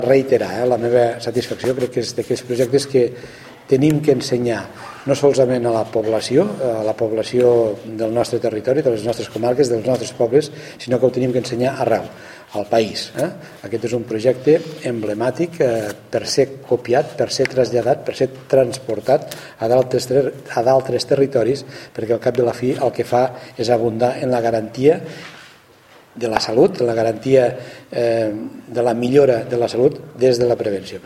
reiterar la meva satisfacció. Crec que és d'aquells projectes que tenim que ensenyar no solament a la població del nostre territori, de les nostres comarques, dels nostres pobles, sinó que ho tenim que ensenyar arreu, al país. Aquest és un projecte emblemàtic per ser copiat, per ser traslladat, per ser transportat a d'altres territoris, perquè al cap de la fi el que fa és abundar en la garantia de la salut, la garantia de la millora de la salut des de la prevenció.